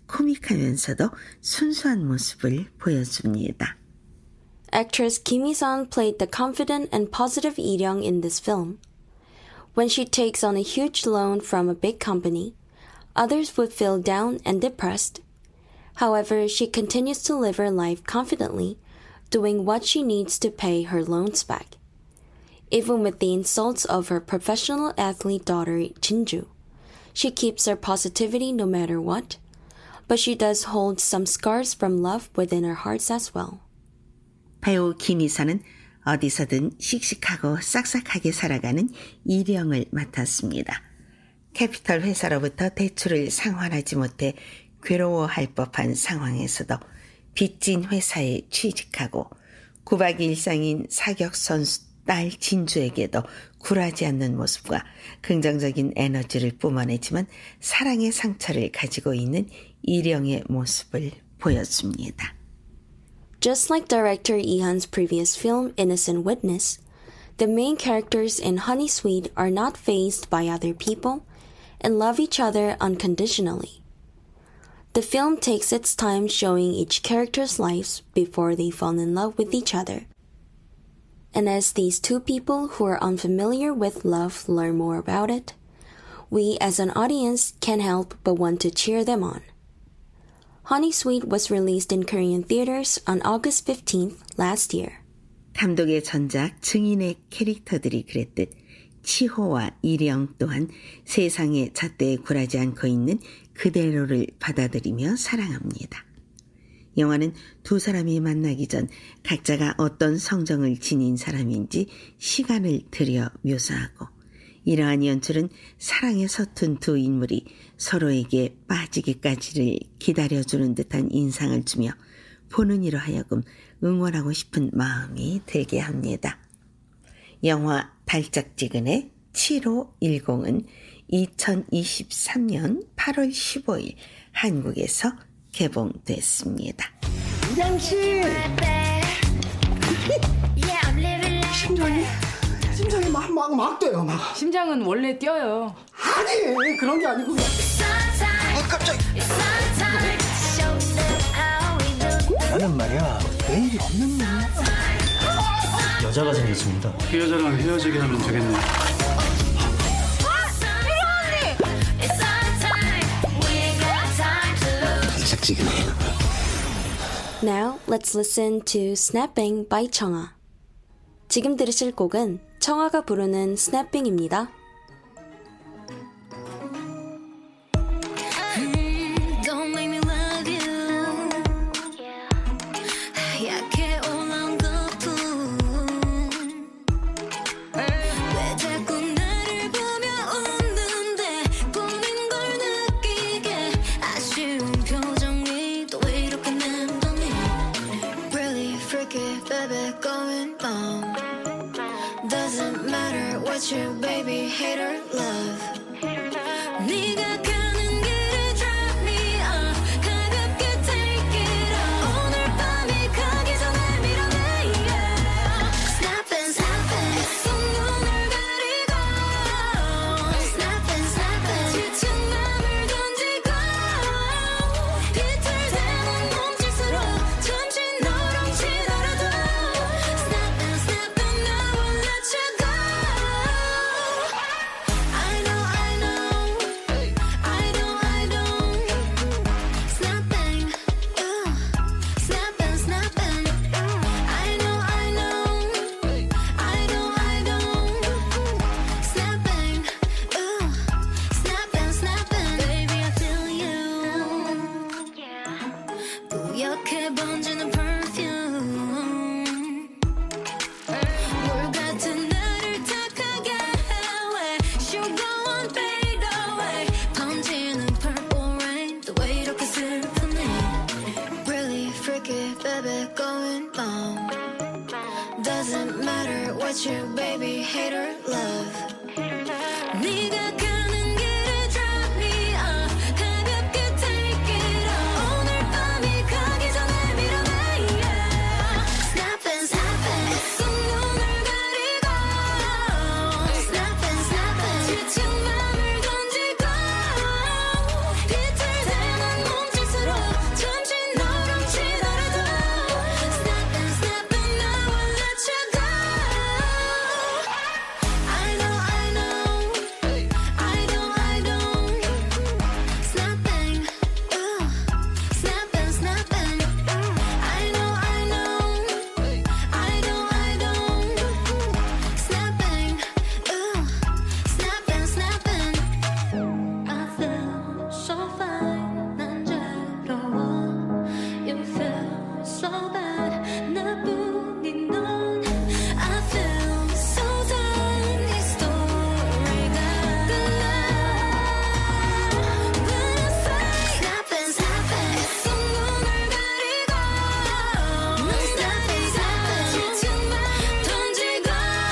코믹하면서도 순수한 모습을 보여줍니다. Actress Kim Hee-sun played the confident and positive Lee-young in this film. When she takes on a huge loan from a big company, others would feel down and depressed. However, she continues to live her life confidently, doing what she needs to pay her loans back. Even with the insults of her professional athlete daughter Jinju, she keeps her positivity no matter what, but she does hold some scars from love within her heart as well. 배우 김희선은 어디서든 씩씩하고 싹싹하게 살아가는 일영을 맡았습니다. 캐피털 회사로부터 대출을 상환하지 못해 괴로워할 법한 상황에서도 빚진 회사에 취직하고 구박이 일상인 사격 선수 딸 진주에게도 굴하지 않는 모습과 긍정적인 에너지를 뿜어내지만 사랑의 상처를 가지고 있는 일영의 모습을 보여줍니다. Just like director Lee-hun's previous film Innocent Witness, the main characters in Honey Sweet are not fazed by other people and love each other unconditionally. The film takes its time showing each character's lives before they fall in love with each other. And as these two people who are unfamiliar with love learn more about it, we as an audience can't help but want to cheer them on. Honey Sweet was released in Korean theaters on August fifteenth last year. 감독의 전작 증인의 캐릭터들이 그랬듯 치호와 일영 또한 세상에 잣대에 굴하지 않고 있는 그대로를 받아들이며 사랑합니다. 영화는 두 사람이 만나기 전 각자가 어떤 성정을 지닌 사람인지 시간을 들여 묘사하고 이러한 연출은 사랑에 서툰 두 인물이 서로에게 빠지기까지를 기다려주는 듯한 인상을 주며 보는 이로 하여금 응원하고 싶은 마음이 들게 합니다. 영화 달짝지근의 칠오일공은 이천이십삼년 팔월 십오일 한국에서 개봉됐습니다. 이장씨! 심장이? 심장이 막, 막, 막 뛰어요, 막. 심장은 원래 뛰어요. 아니, 그런 게 아니고. 아, 깜짝이야. 나는 말이야, 내일이 없는 놈이야. 여자가 생겼습니다. 그 여자랑 헤어지게 하면 되겠네. Now, let's listen to Snapping by 청아. 지금 들으실 곡은 청아가 부르는 Snapping입니다. What you baby hate or love 네가 가는 길 네가 가는 길에 drop me off 가볍게 take it off 오늘 밤이 가기 전에 밀어내 yeah. Snap and snap and 속 눈을 가리고 Snap and snap and 지친 맘을 던지고 비틀대는 몸짓으로 잠시 너랑 치더라도 Snap and snap and now I'll let you go I know I know I know I know Snapping uh, Snap and snap and I know I know I know I know Snapping uh, Snap and snap and I feel so fine 난 괴로워 You feel so bad 나뿐인 넌 I feel so done 이 스토리가 끝나 When I say Snap and snap and 속 눈을 가리고 Snap and snap and 지친 맘 던지고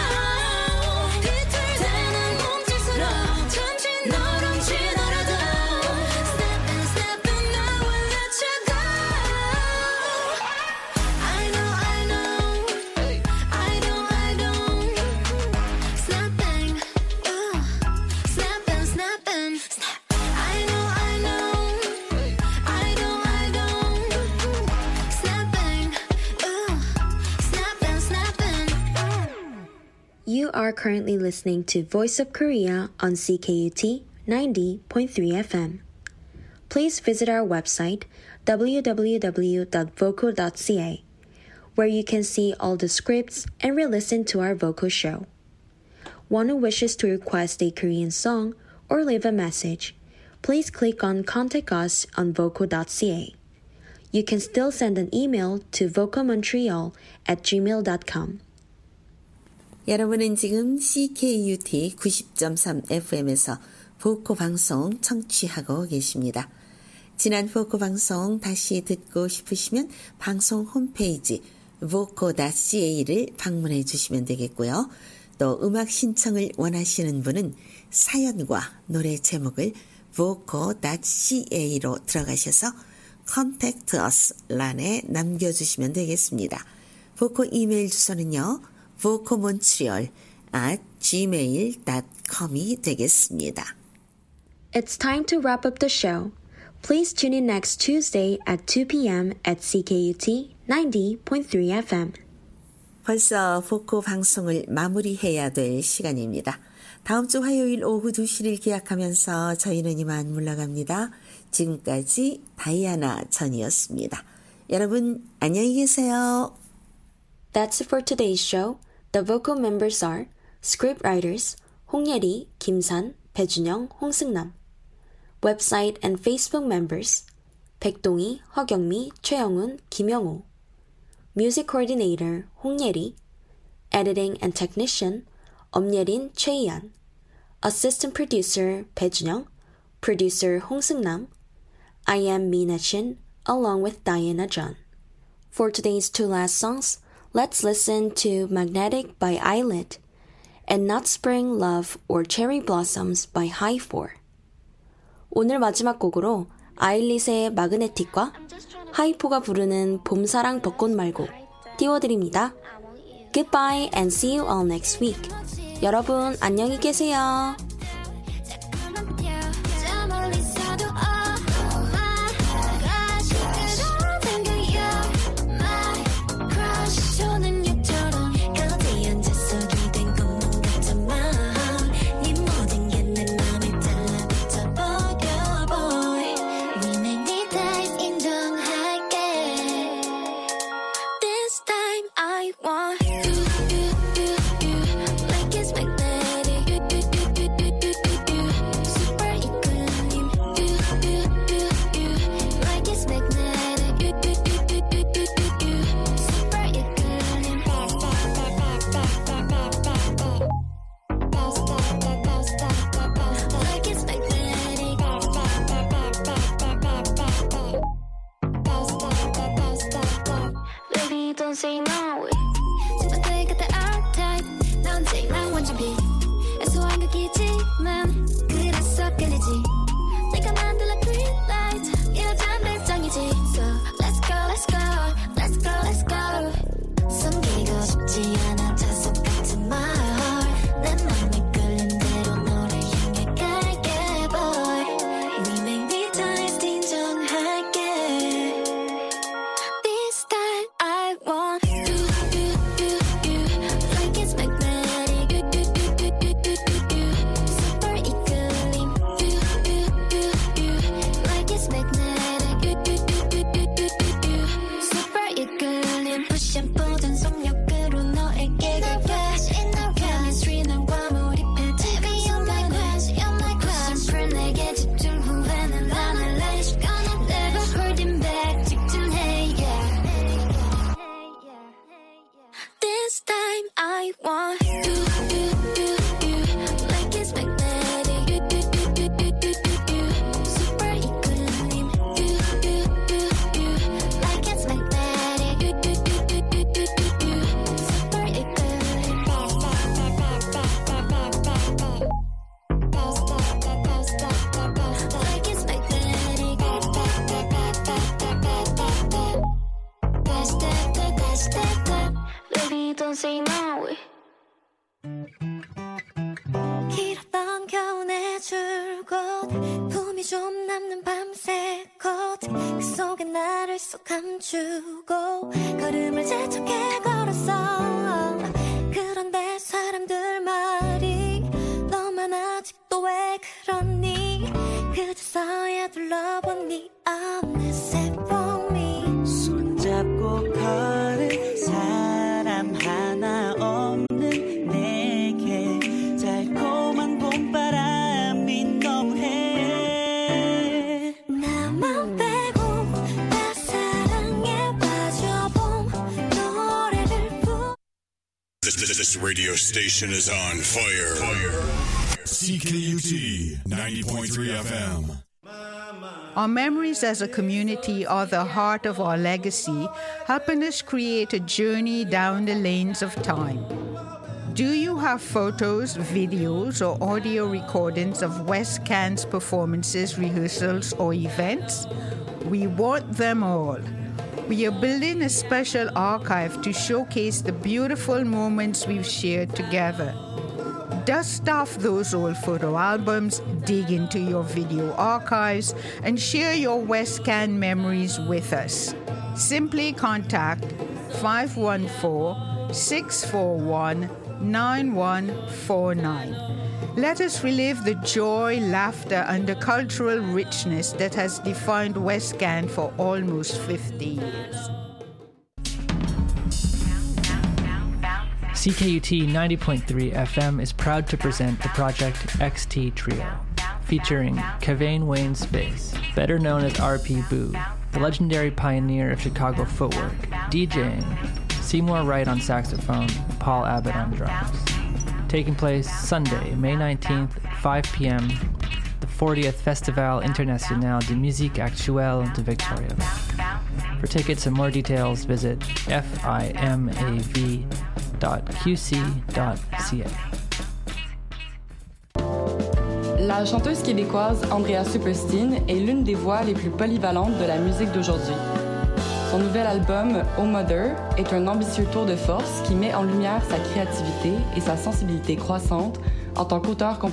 비틀대는 몸짓으로 잠시 너랑 치더라도 Snap and snap and now I'll let you go I know I know I know I know Snapping uh, Snap and snap and snap I know I know I know I know Snapping uh, Snap and snap and You are currently listening to Voice of Korea on C K U T ninety point three F M. Please visit our website w w w dot voco dot c a where you can see all the scripts and re-listen to our vocal show. One who wishes to request a Korean song or leave a message, please click on Contact Us on voco dot c a. You can still send an email to vocomontreal at gmail dot com. 여러분은 지금 씨케이유티 구십 점 삼 에프엠에서 보코 방송 청취하고 계십니다. 지난 보코 방송 다시 듣고 싶으시면 방송 홈페이지 voco 닷 c a를 방문해 주시면 되겠고요. 또 음악 신청을 원하시는 분은 사연과 노래 제목을 voco 닷 c a로 들어가셔서 Contact Us 란에 남겨주시면 되겠습니다. 보코 이메일 주소는요. vocomontreal at gmail dot com이 되겠습니다. It's time to wrap up the show. Please tune in next Tuesday at two p.m. at C K U T ninety point three F M. 벌써 보코 방송을 마무리해야 될 시간입니다. 다음 주 화요일 오후 두 시를 기약하면서 저희는 이만 물러갑니다. 지금까지 다이아나 전이었습니다. 여러분 안녕히 계세요. That's it for today's show. The vocal members are scriptwriters 홍예리, 김산, 배준영, 홍승남. Website and Facebook members 백동희, 허경미, 최영훈, 김영호. Music coordinator 홍예리. Editing and technician 엄예린, 최희안. Assistant producer 배준영. Producer 홍승남. I am Mina Chin along with Diana John. For today's two last songs, let's listen to Magnetic by Eyelid and Not Spring Love or Cherry Blossoms by High four. 오늘 마지막 곡으로 아일릿의 마그네틱과 하이포가 부르는 봄사랑 벚꽃 말고 띄워드립니다. Goodbye and see you all next week. 여러분 안녕히 계세요. Don't say no. Sympathetic at the outside. Now I'm saying I want to be. And so I can 느끼지만 그래서 끌리지 내가 만들어 green light 이러자 배짱이지 So let's go let's go let's go let's go 숨기고 싶지 않아 자석 같은 my heart 내 맘이 끌린 대로 너를 향해 갈게 boy Remake me diced 인정할게 This time I want you you you you like it's magnetic you you you you you you you super 이끌림 you you you you like it's magnetic you you you you you you you super 이끌림 push and pull 전속력으로 너에게 갈게 chemistry 너와 몰입해 Baby you're my crush you're my crush 풀 내게 집중 후회는 안 할래 시간은 never holding back 직진해 yeah This time I want you you you you like it's magnetic you you you you you you you super 이끌림 you you you you like it's magnetic you you you you you you you super 이끌림 like it's magnetic Baby don't say no 길었던 겨우내 줄곧 품이 좀 남는 밤새 컷그 속에 나를 쏙 감추고 걸음을 재촉해 걸었어 그런데 사람들 말이 너만 아직도 왜 그러니 그저서야 둘러본 네 어느새 봄이 손잡고 걸은 사람 하나 없는 내게 달콤한 봄바람이 너무해 나만 빼고 다 사랑에 빠져봄 노래를 부 This, this, this radio station is on fire. Fire. C K U T ninety point three F M. Our memories as a community are the heart of our legacy, helping us create a journey down the lanes of time. Do you have photos, videos, or audio recordings of West Can's performances, rehearsals, or events? We want them all. We are building a special archive to showcase the beautiful moments we've shared together. Dust off those old photo albums, dig into your video archives, and share your West Can memories with us. Simply contact five one four, six four one, nine one four nine. Let us relive the joy, laughter, and the cultural richness that has defined West Can for almost fifty years. C K U T ninety point three F M is proud to present the Project X T Trio, featuring Kavane Wayne Space, better known as R P Boo, the legendary pioneer of Chicago footwork, DJing, Seymour Wright on saxophone, Paul Abbott on drums. Taking place Sunday, May nineteenth, five p.m., the fortieth Festival International de Musique Actuelle de Victoria. For tickets and more details, visit fimav dot q c dot c a. La chanteuse québécoise Andrea Supersteen est l'une des voix les plus polyvalentes de la musique d'aujourd'hui. Son nouvel album « Oh Mother » est un ambitieux tour de force qui met en lumière sa créativité et sa sensibilité croissante en tant qu'auteur-compositeur.